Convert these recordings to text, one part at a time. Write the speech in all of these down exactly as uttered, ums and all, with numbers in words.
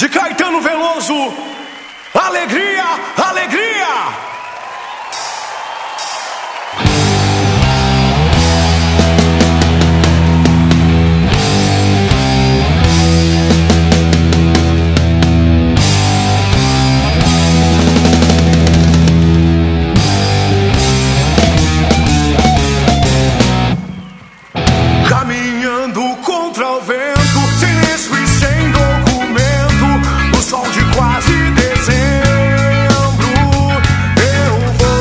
de Caetano Veloso. Alegria, alegria! Caminhando contra o vento, silêncio e sem documento, no sol de quase dezembro, eu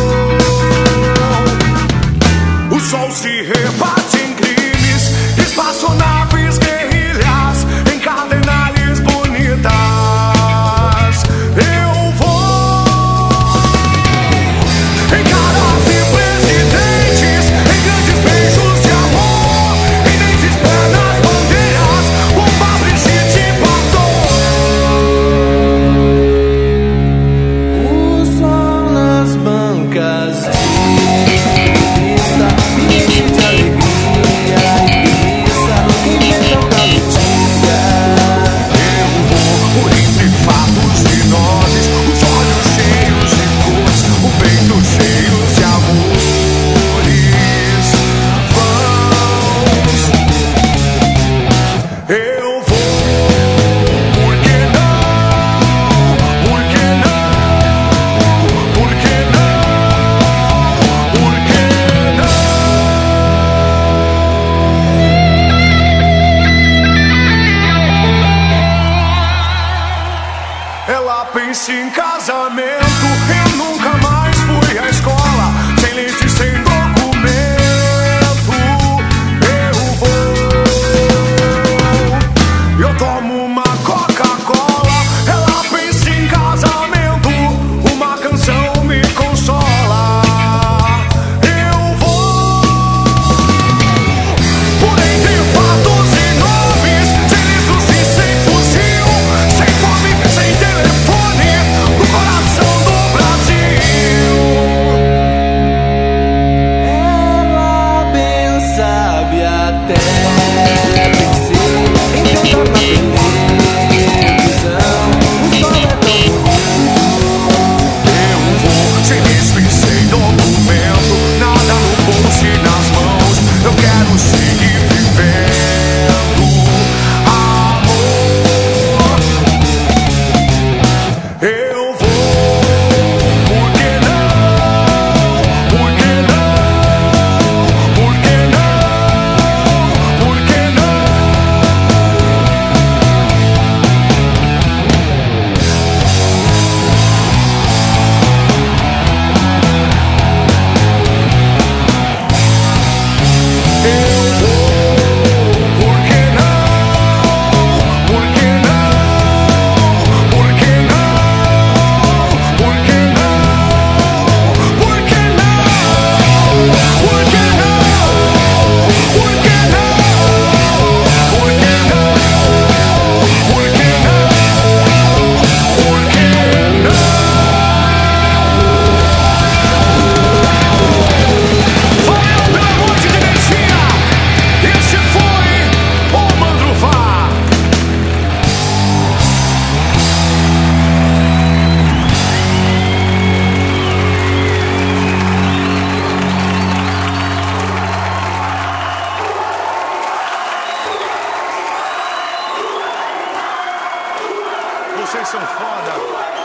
vou. O sol se rebate em crimes, espaçonaves, guerrilhas, encadenales bonitas. Eu vou. Em caras e presidentes, em grandes beijos de amor, em dentes, pernas, bandeiras, bomba, Brigitte Bardot. O sol nas bancas de vista, enche de alegria e preguiça, inventam da notícia. Eu vou por entre fatos e nozes, os olhos cheios de cores, o peito cheio de amores. Vamos, eu vou. Por que não? Por que não? Por que não? Por que não? Ela pensa em casamento, eu nunca mais fui à escola, sem leite, sem documento. Eu vou. Eu tomo uma Coca-Cola, ela pensa em casamento, uma canção me consola. Eu vou. Por entre fatos e nomes, sem livros e sem fuzil, sem fome, sem telefone, no coração do Brasil. Ela bem sabe até vencer, encantar na televisão. O sol é tão bonito. Eu vou, sem risco e sem documento, nada no bolso e nas mãos. Eu quero seguir vivendo amor. Eu vou. Por que não? Por que não? Por que não? Por que não? Eu vou. Por que não? Por que não? Por que não? Por que não? Por que não? Por que não? Por que não? Por que não? Por que não? Por que não? Valeu pela noite de energia. Esse foi o Mandruvá. Vocês são foda.